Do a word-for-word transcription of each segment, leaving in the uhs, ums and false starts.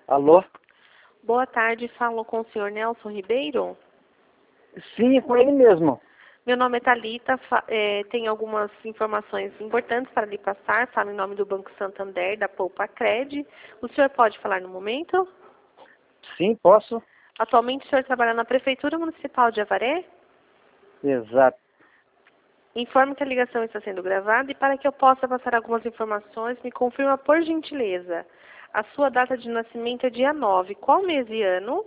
Alô? Boa tarde, falo com o senhor Nelson Ribeiro. Sim, é com ele mesmo. Meu nome é Thalita, é, tenho algumas informações importantes para lhe passar. Falo em nome do Banco Santander, da Poupa Cred. O senhor pode falar no momento? Sim, posso? Atualmente o senhor trabalha na Prefeitura Municipal de Avaré? Exato. Informe que a ligação está sendo gravada e para que eu possa passar algumas informações, me confirma por gentileza. A sua data de nascimento é dia nove. Qual mês e ano?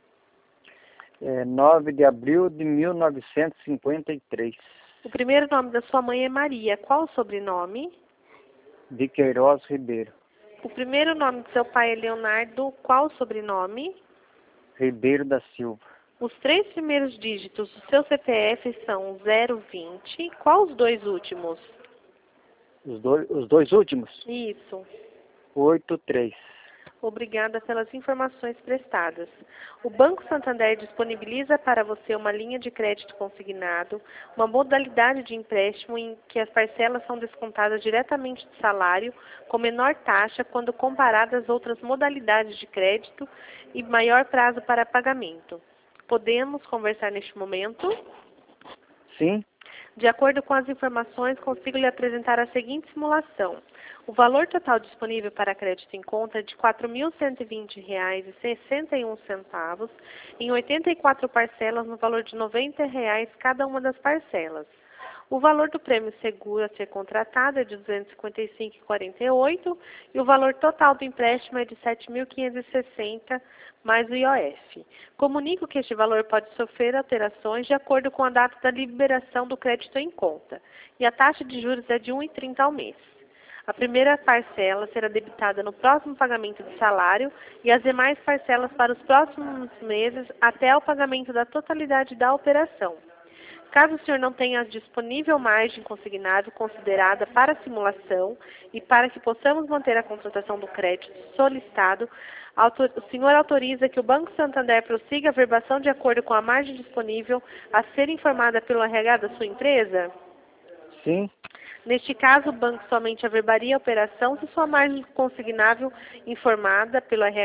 É nove de abril de mil novecentos e cinquenta e três. O primeiro nome da sua mãe é Maria. Qual o sobrenome? De Queiroz Ribeiro. O primeiro nome do seu pai é Leonardo. Qual o sobrenome? Ribeiro da Silva. Os três primeiros dígitos do seu C P F são zero vinte. Qual os dois últimos? Os dois, os dois últimos? Isso. oito três. Obrigada pelas informações prestadas. O Banco Santander disponibiliza para você uma linha de crédito consignado, uma modalidade de empréstimo em que as parcelas são descontadas diretamente do salário, com menor taxa quando comparadas às outras modalidades de crédito e maior prazo para pagamento. Podemos conversar neste momento? Sim. De acordo com as informações, consigo lhe apresentar a seguinte simulação. O valor total disponível para crédito em conta é de quatro mil cento e vinte reais e sessenta e um centavos, em oitenta e quatro parcelas no valor de noventa reais cada uma das parcelas. O valor do prêmio seguro a ser contratado é de duzentos e cinquenta e cinco reais e quarenta e oito centavos e o valor total do empréstimo é de sete mil quinhentos e sessenta reais mais o I O F. Comunico que este valor pode sofrer alterações de acordo com a data da liberação do crédito em conta e a taxa de juros é de um vírgula trinta ao mês. A primeira parcela será debitada no próximo pagamento do salário e as demais parcelas para os próximos meses até o pagamento da totalidade da operação. Caso o senhor não tenha disponível margem consignável considerada para a simulação e para que possamos manter a contratação do crédito solicitado, o senhor autoriza que o Banco Santander prossiga a verbação de acordo com a margem disponível a ser informada pelo R H da sua empresa? Sim. Neste caso, o banco somente averbaria a operação se sua margem consignável informada pelo R H